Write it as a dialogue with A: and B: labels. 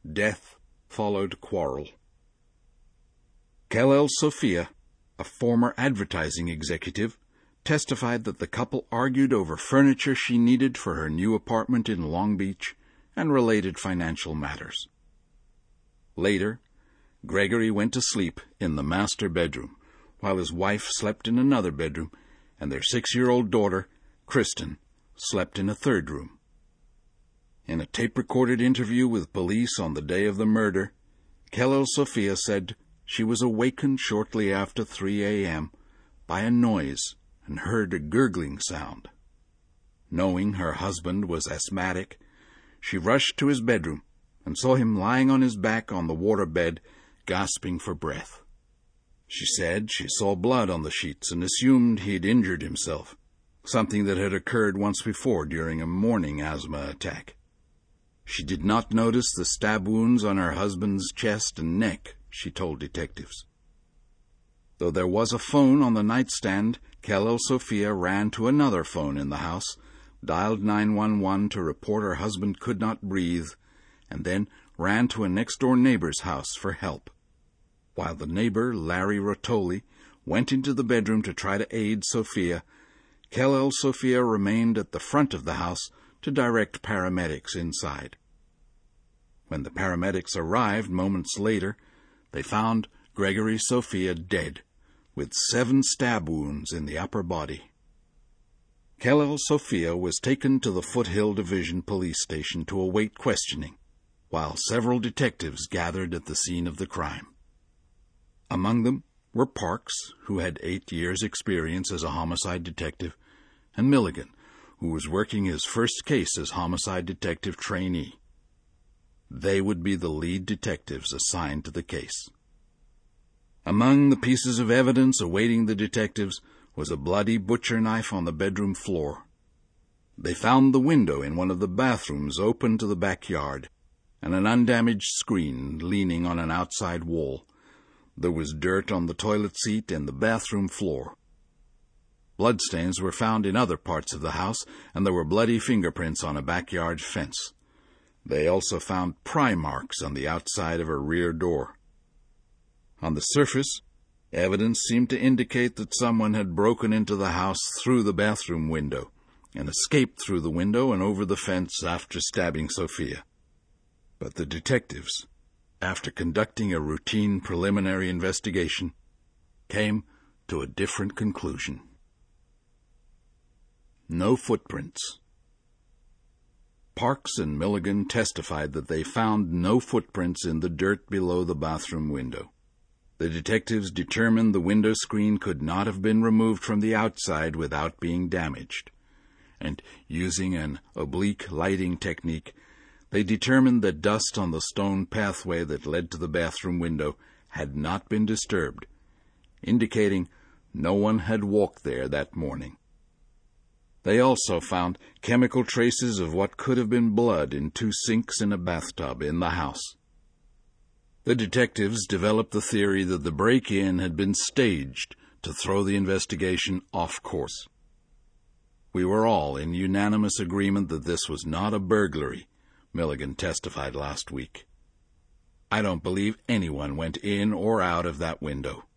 A: Death followed quarrel. Kal-El Sofia, a former advertising executive, testified that the couple argued over furniture she needed for her new apartment in Long Beach and related financial matters. Later, Gregory went to sleep in the master bedroom, while his wife slept in another bedroom, and their 6-year-old daughter, Kristen, slept in a third room. In a tape-recorded interview with police on the day of the murder, Kal-El Sofia said she was awakened shortly after 3 a.m. by a noise and heard a gurgling sound. Knowing her husband was asthmatic, she rushed to his bedroom and saw him lying on his back on the waterbed, gasping for breath. She said she saw blood on the sheets and assumed he'd injured himself, something that had occurred once before during a morning asthma attack. She did not notice the stab wounds on her husband's chest and neck, she told detectives. Though there was a phone on the nightstand, Kal-El Sofia ran to another phone in the house, dialed 911 to report her husband could not breathe, and then ran to a next-door neighbor's house for help. While the neighbor, Larry Rotoli, went into the bedroom to try to aid Sofia, Kal-El Sofia remained at the front of the house to direct paramedics inside. When the paramedics arrived moments later, they found Gregory Sofia dead, with 7 stab wounds in the upper body. Kal-El Sofia was taken to the Foothill Division police station to await questioning, while several detectives gathered at the scene of the crime. Among them were Parks, who had 8 years' experience as a homicide detective, and Milligan, who was working his first case as homicide detective trainee. They would be the lead detectives assigned to the case. Among the pieces of evidence awaiting the detectives was a bloody butcher knife on the bedroom floor. They found the window in one of the bathrooms open to the backyard, and an undamaged screen leaning on an outside wall. There was dirt on the toilet seat and the bathroom floor. Bloodstains were found in other parts of the house, and there were bloody fingerprints on a backyard fence. They also found pry marks on the outside of a rear door. On the surface, evidence seemed to indicate that someone had broken into the house through the bathroom window and escaped through the window and over the fence after stabbing Sofia. But the detectives, after conducting a routine preliminary investigation, came to a different conclusion. No footprints. Parks and Milligan testified that they found no footprints in the dirt below the bathroom window. The detectives determined the window screen could not have been removed from the outside without being damaged, and using an oblique lighting technique, they determined that dust on the stone pathway that led to the bathroom window had not been disturbed, indicating no one had walked there that morning. They also found chemical traces of what could have been blood in 2 sinks in a bathtub in the house. The detectives developed the theory that the break-in had been staged to throw the investigation off course. We were all in unanimous agreement that this was not a burglary, Milligan testified last week. I don't believe anyone went in or out of that window.